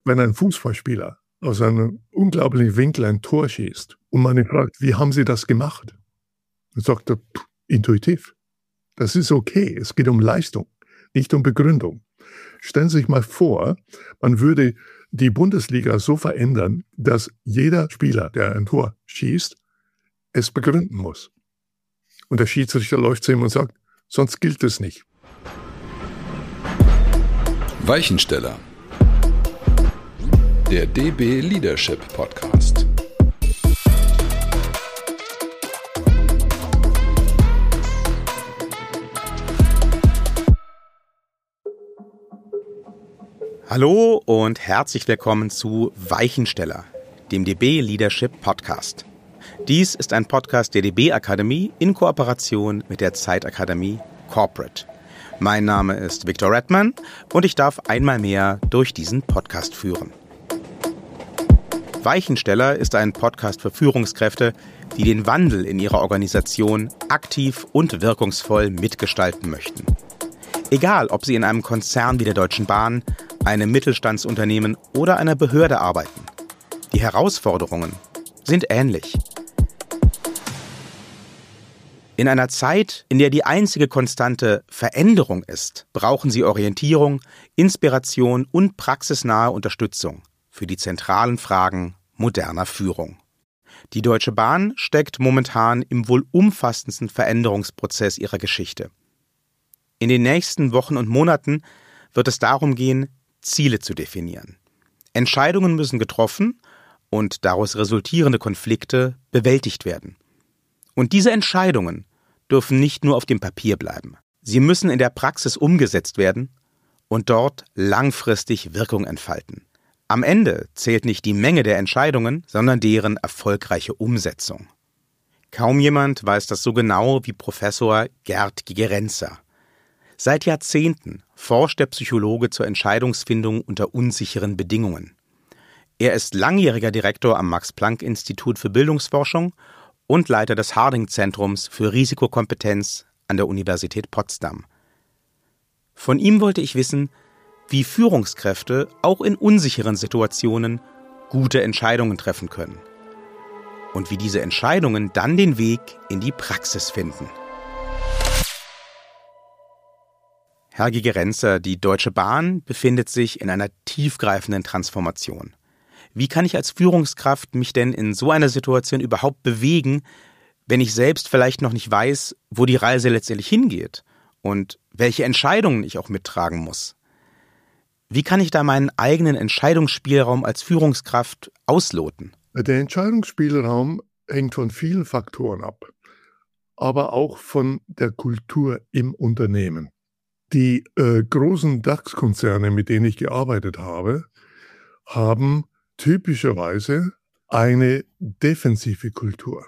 Wenn ein Fußballspieler aus einem unglaublichen Winkel ein Tor schießt und man ihn fragt, wie haben Sie das gemacht? Dann sagt er, intuitiv. Das ist okay, es geht um Leistung, nicht um Begründung. Stellen Sie sich mal vor, man würde die Bundesliga so verändern, dass jeder Spieler, der ein Tor schießt, es begründen muss. Und der Schiedsrichter läuft zu ihm und sagt, sonst gilt es nicht. Weichensteller. Der DB Leadership Podcast. Hallo und herzlich willkommen zu Weichensteller, dem DB Leadership Podcast. Dies ist ein Podcast der DB Akademie in Kooperation mit der Zeitakademie Corporate. Mein Name ist Viktor Redman und ich darf einmal mehr durch diesen Podcast führen. Weichensteller ist ein Podcast für Führungskräfte, die den Wandel in ihrer Organisation aktiv und wirkungsvoll mitgestalten möchten. Egal, ob sie in einem Konzern wie der Deutschen Bahn, einem Mittelstandsunternehmen oder einer Behörde arbeiten. Die Herausforderungen sind ähnlich. In einer Zeit, in der die einzige Konstante Veränderung ist, brauchen Sie Orientierung, Inspiration und praxisnahe Unterstützung für die zentralen Fragen moderner Führung. Die Deutsche Bahn steckt momentan im wohl umfassendsten Veränderungsprozess ihrer Geschichte. In den nächsten Wochen und Monaten wird es darum gehen, Ziele zu definieren. Entscheidungen müssen getroffen und daraus resultierende Konflikte bewältigt werden. Und diese Entscheidungen dürfen nicht nur auf dem Papier bleiben. Sie müssen in der Praxis umgesetzt werden und dort langfristig Wirkung entfalten. Am Ende zählt nicht die Menge der Entscheidungen, sondern deren erfolgreiche Umsetzung. Kaum jemand weiß das so genau wie Professor Gerd Gigerenzer. Seit Jahrzehnten forscht der Psychologe zur Entscheidungsfindung unter unsicheren Bedingungen. Er ist langjähriger Direktor am Max-Planck-Institut für Bildungsforschung und Leiter des Harding-Zentrums für Risikokompetenz an der Universität Potsdam. Von ihm wollte ich wissen, wie Führungskräfte auch in unsicheren Situationen gute Entscheidungen treffen können und wie diese Entscheidungen dann den Weg in die Praxis finden. Herr Gigerenzer, die Deutsche Bahn befindet sich in einer tiefgreifenden Transformation. Wie kann ich als Führungskraft mich denn in so einer Situation überhaupt bewegen, wenn ich selbst vielleicht noch nicht weiß, wo die Reise letztendlich hingeht und welche Entscheidungen ich auch mittragen muss? Wie kann ich da meinen eigenen Entscheidungsspielraum als Führungskraft ausloten? Der Entscheidungsspielraum hängt von vielen Faktoren ab, aber auch von der Kultur im Unternehmen. Die großen DAX-Konzerne, mit denen ich gearbeitet habe, haben typischerweise eine defensive Kultur.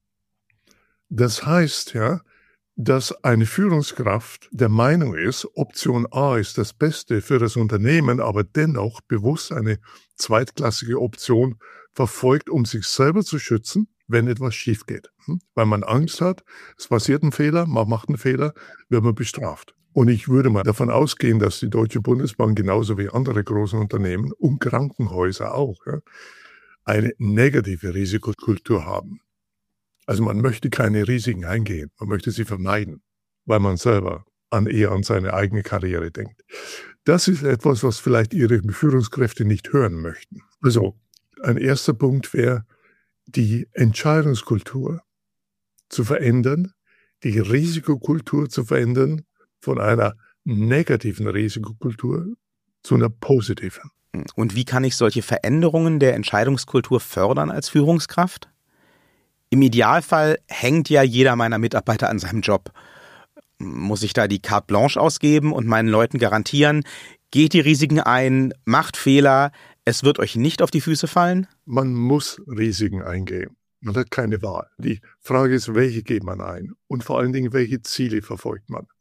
Das heißt ja, dass eine Führungskraft der Meinung ist, Option A ist das Beste für das Unternehmen, aber dennoch bewusst eine zweitklassige Option verfolgt, um sich selber zu schützen, wenn etwas schief geht. Weil man Angst hat, es passiert ein Fehler, man macht einen Fehler, wird man bestraft. Und ich würde mal davon ausgehen, dass die Deutsche Bundesbank genauso wie andere große Unternehmen und Krankenhäuser auch eine negative Risikokultur haben. Also man möchte keine Risiken eingehen, man möchte sie vermeiden, weil man selber eher an seine eigene Karriere denkt. Das ist etwas, was vielleicht Ihre Führungskräfte nicht hören möchten. Also ein erster Punkt wäre, die Entscheidungskultur zu verändern, die Risikokultur zu verändern, von einer negativen Risikokultur zu einer positiven. Und wie kann ich solche Veränderungen der Entscheidungskultur fördern als Führungskraft? Im Idealfall hängt ja jeder meiner Mitarbeiter an seinem Job. Muss ich da die Carte Blanche ausgeben und meinen Leuten garantieren, geht die Risiken ein, macht Fehler, es wird euch nicht auf die Füße fallen? Man muss Risiken eingehen. Man hat keine Wahl. Die Frage ist, welche geht man ein? Und vor allen Dingen, welche Ziele verfolgt man?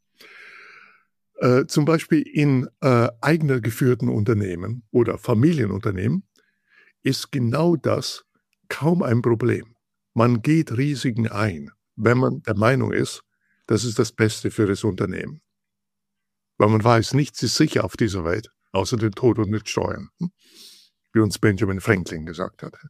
Zum Beispiel in eigener geführten Unternehmen oder Familienunternehmen ist genau das kaum ein Problem. Man geht Risiken ein, wenn man der Meinung ist, das ist das Beste für das Unternehmen. Weil man weiß, nichts ist sicher auf dieser Welt, außer den Tod und den Steuern. wie uns Benjamin Franklin gesagt hat.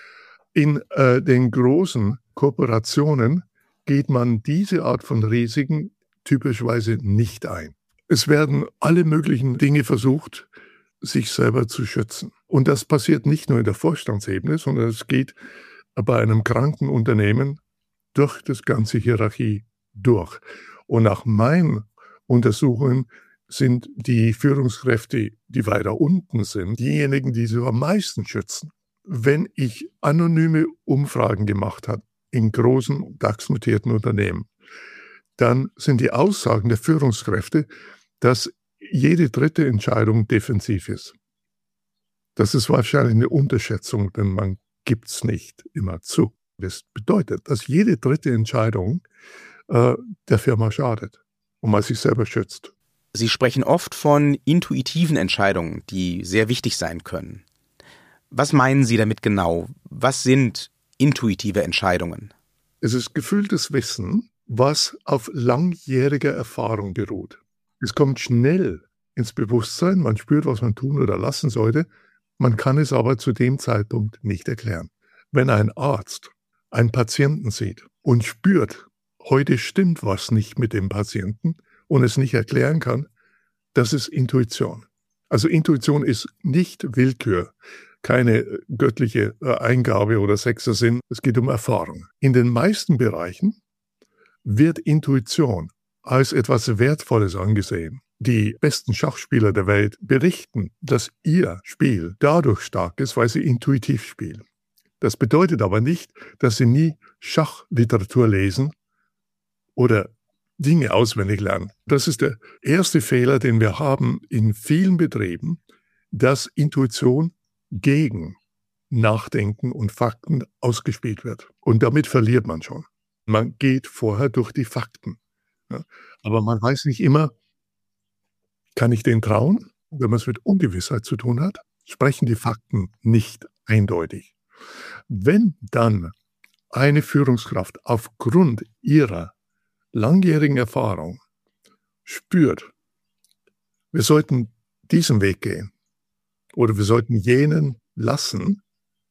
In den großen Kooperationen geht man diese Art von Risiken typischerweise nicht ein. Es werden alle möglichen Dinge versucht, sich selber zu schützen. Und das passiert nicht nur in der Vorstandsebene, sondern es geht bei einem kranken Unternehmen durch das ganze Hierarchie durch. Und nach meinen Untersuchungen sind die Führungskräfte, die weiter unten sind, diejenigen, die sich am meisten schützen. Wenn ich anonyme Umfragen gemacht habe in großen DAX-notierten Unternehmen, dann sind die Aussagen der Führungskräfte, dass jede dritte Entscheidung defensiv ist. Das ist wahrscheinlich eine Unterschätzung, denn man gibt es nicht immer zu. Das bedeutet, dass jede dritte Entscheidung der Firma schadet und man sich selber schützt. Sie sprechen oft von intuitiven Entscheidungen, die sehr wichtig sein können. Was meinen Sie damit genau? Was sind intuitive Entscheidungen? Es ist gefühltes Wissen, was auf langjähriger Erfahrung beruht. Es kommt schnell ins Bewusstsein, man spürt, was man tun oder lassen sollte, man kann es aber zu dem Zeitpunkt nicht erklären. Wenn ein Arzt einen Patienten sieht und spürt, heute stimmt was nicht mit dem Patienten und es nicht erklären kann, das ist Intuition. Also Intuition ist nicht Willkür, keine göttliche Eingabe oder sechster Sinn, es geht um Erfahrung. In den meisten Bereichen wird Intuition als etwas Wertvolles angesehen. Die besten Schachspieler der Welt berichten, dass ihr Spiel dadurch stark ist, weil sie intuitiv spielen. Das bedeutet aber nicht, dass sie nie Schachliteratur lesen oder Dinge auswendig lernen. Das ist der erste Fehler, den wir haben in vielen Betrieben, dass Intuition gegen Nachdenken und Fakten ausgespielt wird. Und damit verliert man schon. Man geht vorher durch die Fakten. Ja, aber man weiß nicht immer, kann ich denen trauen? Wenn man es mit Ungewissheit zu tun hat, sprechen die Fakten nicht eindeutig. Wenn dann eine Führungskraft aufgrund ihrer langjährigen Erfahrung spürt, wir sollten diesen Weg gehen oder wir sollten jenen lassen,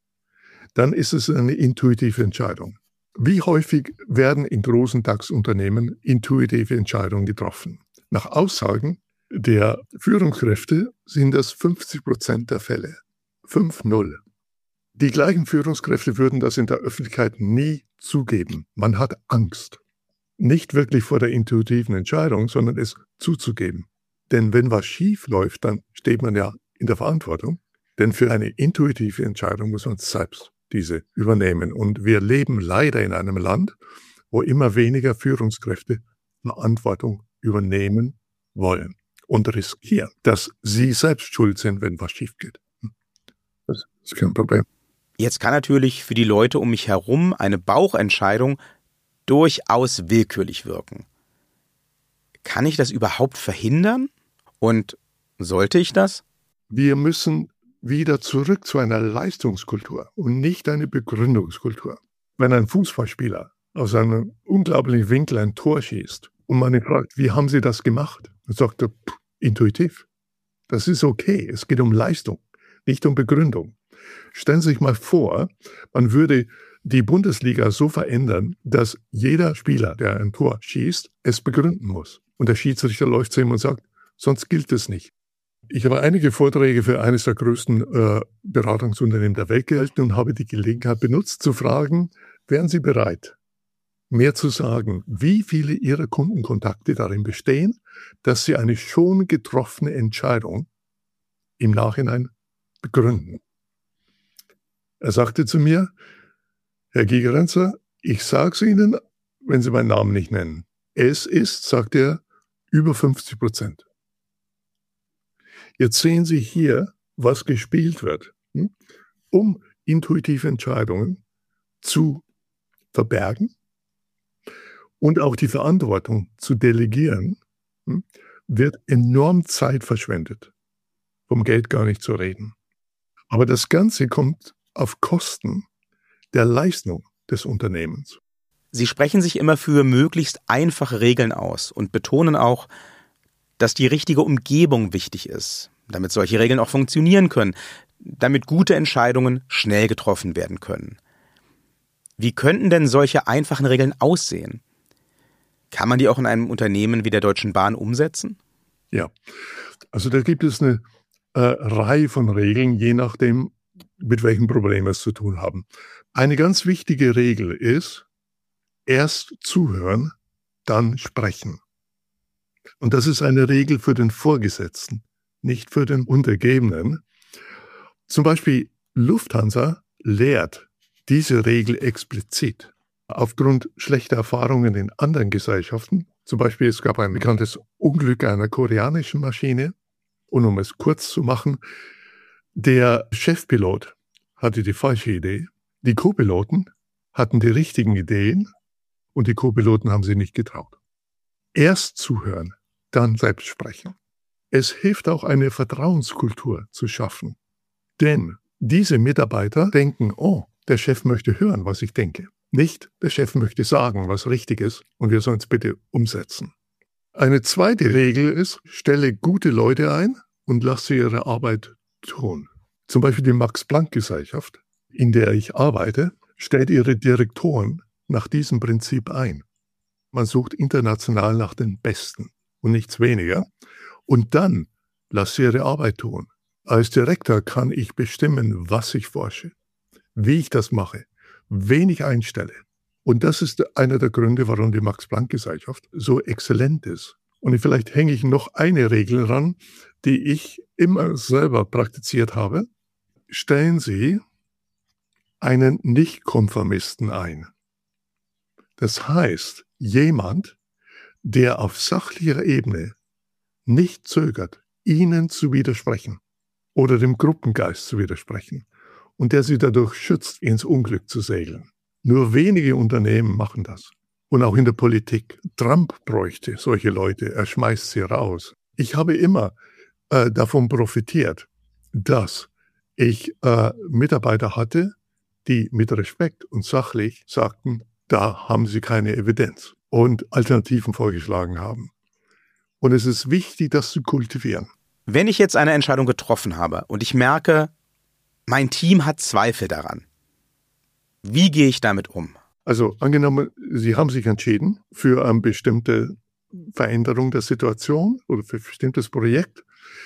dann ist es eine intuitive Entscheidung. Wie häufig werden in großen DAX-Unternehmen intuitive Entscheidungen getroffen? Nach Aussagen der Führungskräfte sind das 50% der Fälle. 5-0. Die gleichen Führungskräfte würden das in der Öffentlichkeit nie zugeben. Man hat Angst. Nicht wirklich vor der intuitiven Entscheidung, sondern es zuzugeben. Denn wenn was schief läuft, dann steht man ja in der Verantwortung. Denn für eine intuitive Entscheidung muss man selbst diese übernehmen. Und wir leben leider in einem Land, wo immer weniger Führungskräfte Verantwortung übernehmen wollen und riskieren, dass sie selbst schuld sind, wenn was schief geht. Das ist kein Problem. Jetzt kann natürlich für die Leute um mich herum eine Bauchentscheidung durchaus willkürlich wirken. Kann ich das überhaupt verhindern? Und sollte ich das? Wir müssen wieder zurück zu einer Leistungskultur und nicht eine Begründungskultur. Wenn ein Fußballspieler aus einem unglaublichen Winkel ein Tor schießt und man ihn fragt, wie haben Sie das gemacht? Dann sagt er, intuitiv. Das ist okay, es geht um Leistung, nicht um Begründung. Stellen Sie sich mal vor, man würde die Bundesliga so verändern, dass jeder Spieler, der ein Tor schießt, es begründen muss. Und der Schiedsrichter läuft zu ihm und sagt, sonst gilt es nicht. Ich habe einige Vorträge für eines der größten Beratungsunternehmen der Welt gehalten und habe die Gelegenheit benutzt, zu fragen, wären Sie bereit, mehr zu sagen, wie viele Ihrer Kundenkontakte darin bestehen, dass Sie eine schon getroffene Entscheidung im Nachhinein begründen. Er sagte zu mir, Herr Gigerenzer, ich sage es Ihnen, wenn Sie meinen Namen nicht nennen. Es ist, sagt er, über 50%. Jetzt sehen Sie hier, was gespielt wird, um intuitive Entscheidungen zu verbergen und auch die Verantwortung zu delegieren, wird enorm Zeit verschwendet, vom Geld gar nicht zu reden. Aber das Ganze kommt auf Kosten der Leistung des Unternehmens. Sie sprechen sich immer für möglichst einfache Regeln aus und betonen auch, dass die richtige Umgebung wichtig ist, damit solche Regeln auch funktionieren können. damit gute Entscheidungen schnell getroffen werden können. Wie könnten denn solche einfachen Regeln aussehen? Kann man die auch in einem Unternehmen wie der Deutschen Bahn umsetzen? Ja, also da gibt es eine Reihe von Regeln, je nachdem, mit welchem Problem wir es zu tun haben. Eine ganz wichtige Regel ist, erst zuhören, dann sprechen. Und das ist eine Regel für den Vorgesetzten, nicht für den Untergebenen. Zum Beispiel Lufthansa lehrt diese Regel explizit. Aufgrund schlechter Erfahrungen in anderen Gesellschaften, zum Beispiel es gab ein bekanntes Unglück einer koreanischen Maschine, und um es kurz zu machen, der Chefpilot hatte die falsche Idee, die Co-Piloten hatten die richtigen Ideen und die Co-Piloten haben sie nicht getraut. Erst zuhören, dann selbst sprechen. Es hilft auch, eine Vertrauenskultur zu schaffen. Denn diese Mitarbeiter denken, oh, der Chef möchte hören, was ich denke. Nicht, der Chef möchte sagen, was richtig ist und wir sollen es bitte umsetzen. Eine zweite Regel ist, stelle gute Leute ein und lasse ihre Arbeit tun. Zum Beispiel die Max-Planck-Gesellschaft, in der ich arbeite, stellt ihre Direktoren nach diesem Prinzip ein. Man sucht international nach den Besten und nichts weniger. Und dann lasse ihre Arbeit tun. Als Direktor kann ich bestimmen, was ich forsche, wie ich das mache, wen ich einstelle. Und das ist einer der Gründe, warum die Max-Planck-Gesellschaft so exzellent ist. Und vielleicht hänge ich noch eine Regel ran, die ich immer selber praktiziert habe. Stellen Sie einen Nicht-Konformisten ein. Das heißt, jemand, der auf sachlicher Ebene nicht zögert, Ihnen zu widersprechen oder dem Gruppengeist zu widersprechen und der Sie dadurch schützt, ins Unglück zu segeln. Nur wenige Unternehmen machen das. Und auch in der Politik. Trump bräuchte solche Leute, er schmeißt sie raus. Ich habe immer davon profitiert, dass ich Mitarbeiter hatte, die mit Respekt und sachlich sagten, da haben sie keine Evidenz und Alternativen vorgeschlagen haben. Und es ist wichtig, das zu kultivieren. Wenn ich jetzt eine Entscheidung getroffen habe und ich merke, mein Team hat Zweifel daran, wie gehe ich damit um? Also angenommen, Sie haben sich entschieden für eine bestimmte Veränderung der Situation oder für ein bestimmtes Projekt,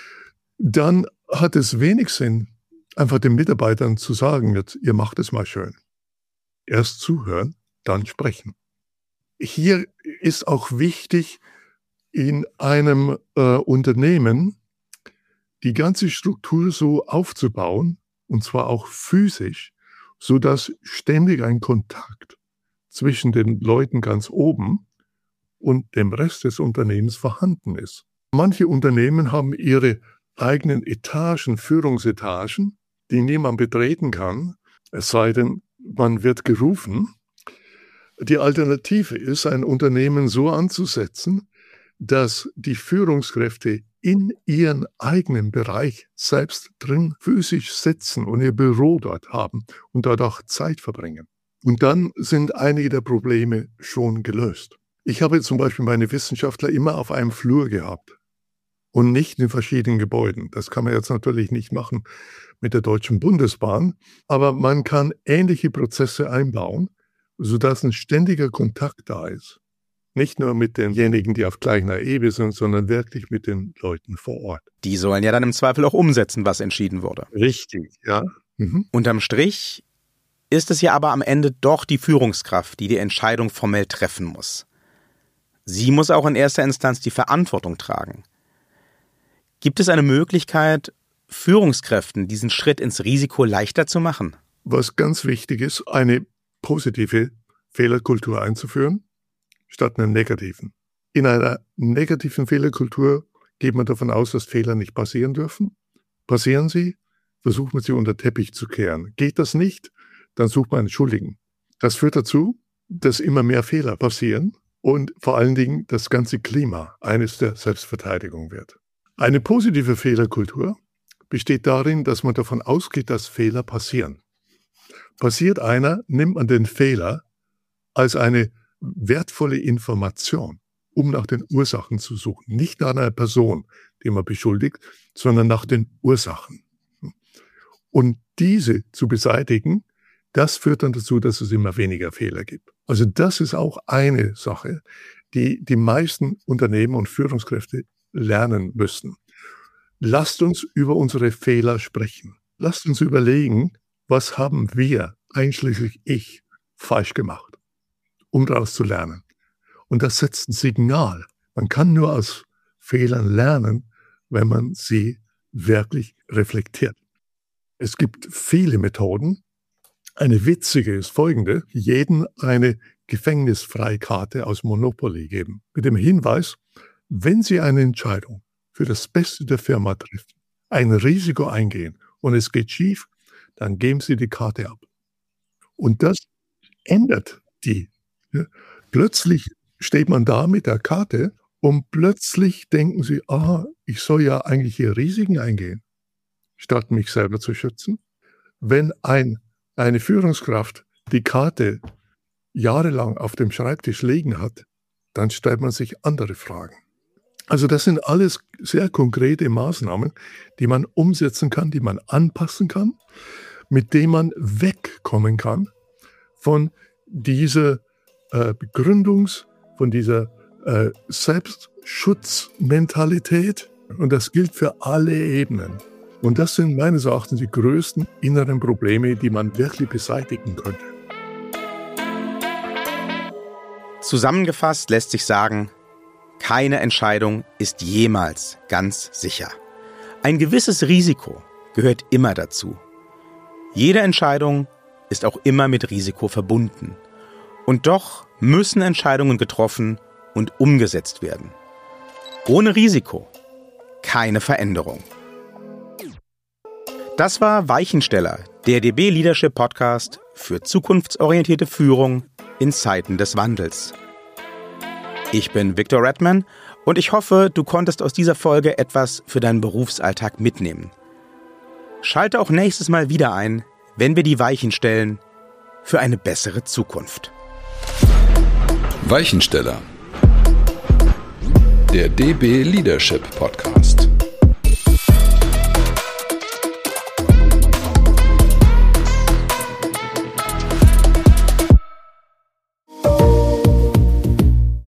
dann hat es wenig Sinn, einfach den Mitarbeitern zu sagen, jetzt, ihr macht es mal schön. Erst zuhören, dann sprechen. Hier ist auch wichtig, in einem Unternehmen die ganze Struktur so aufzubauen, und zwar auch physisch, sodass ständig ein Kontakt zwischen den Leuten ganz oben und dem Rest des Unternehmens vorhanden ist. Manche Unternehmen haben ihre eigenen Etagen, Führungsetagen, die niemand betreten kann, es sei denn, man wird gerufen. Die Alternative ist, ein Unternehmen so anzusetzen, dass die Führungskräfte in ihren eigenen Bereich selbst drin physisch sitzen und ihr Büro dort haben und dort auch Zeit verbringen. Und dann sind einige der Probleme schon gelöst. Ich habe zum Beispiel meine Wissenschaftler immer auf einem Flur gehabt und nicht in verschiedenen Gebäuden. Das kann man jetzt natürlich nicht machen mit der Deutschen Bundesbahn, aber man kann ähnliche Prozesse einbauen, sodass ein ständiger Kontakt da ist. Nicht nur mit denjenigen, die auf gleicher Ebene sind, sondern wirklich mit den Leuten vor Ort. Die sollen ja dann im Zweifel auch umsetzen, was entschieden wurde. Richtig, ja. Unterm Strich ist es ja aber am Ende doch die Führungskraft, die die Entscheidung formell treffen muss. Sie muss auch in erster Instanz die Verantwortung tragen. Gibt es eine Möglichkeit, Führungskräften diesen Schritt ins Risiko leichter zu machen? Was ganz wichtig ist, eine positive Fehlerkultur einzuführen, statt einer negativen. In einer negativen Fehlerkultur geht man davon aus, dass Fehler nicht passieren dürfen. Passieren sie, versucht man sie unter den Teppich zu kehren. Geht das nicht, dann sucht man einen Schuldigen. Das führt dazu, dass immer mehr Fehler passieren und vor allen Dingen das ganze Klima eines der Selbstverteidigung wird. Eine positive Fehlerkultur besteht darin, dass man davon ausgeht, dass Fehler passieren. Passiert einer, nimmt man den Fehler als eine wertvolle Information, um nach den Ursachen zu suchen. Nicht nach einer Person, die man beschuldigt, sondern nach den Ursachen. Und diese zu beseitigen, das führt dann dazu, dass es immer weniger Fehler gibt. Also das ist auch eine Sache, die die meisten Unternehmen und Führungskräfte lernen müssen. Lasst uns über unsere Fehler sprechen. Lasst uns überlegen, was haben wir, einschließlich ich, falsch gemacht, um daraus zu lernen. Und das setzt ein Signal. Man kann nur aus Fehlern lernen, wenn man sie wirklich reflektiert. Es gibt viele Methoden. Eine witzige ist folgende: Jeden eine Gefängnisfreikarte aus Monopoly geben. Mit dem Hinweis, wenn Sie eine Entscheidung für das Beste der Firma treffen, ein Risiko eingehen und es geht schief, dann geben Sie die Karte ab. Und das ändert die. Plötzlich steht man da mit der Karte und plötzlich denken Sie, ich soll ja eigentlich hier Risiken eingehen, statt mich selber zu schützen. Wenn eine Führungskraft die Karte jahrelang auf dem Schreibtisch liegen hat, dann stellt man sich andere Fragen. Also das sind alles sehr konkrete Maßnahmen, die man umsetzen kann, die man anpassen kann, mit denen man wegkommen kann von dieser von dieser Selbstschutzmentalität. Und das gilt für alle Ebenen. Und das sind meines Erachtens die größten inneren Probleme, die man wirklich beseitigen könnte. Zusammengefasst lässt sich sagen, keine Entscheidung ist jemals ganz sicher. Ein gewisses Risiko gehört immer dazu. Jede Entscheidung ist auch immer mit Risiko verbunden. Und doch müssen Entscheidungen getroffen und umgesetzt werden. Ohne Risiko keine Veränderung. Das war Weichensteller, der DB Leadership Podcast für zukunftsorientierte Führung in Zeiten des Wandels. Ich bin Viktor Redman und ich hoffe, du konntest aus dieser Folge etwas für deinen Berufsalltag mitnehmen. Schalte auch nächstes Mal wieder ein, wenn wir die Weichen stellen für eine bessere Zukunft. Weichensteller, der DB Leadership Podcast.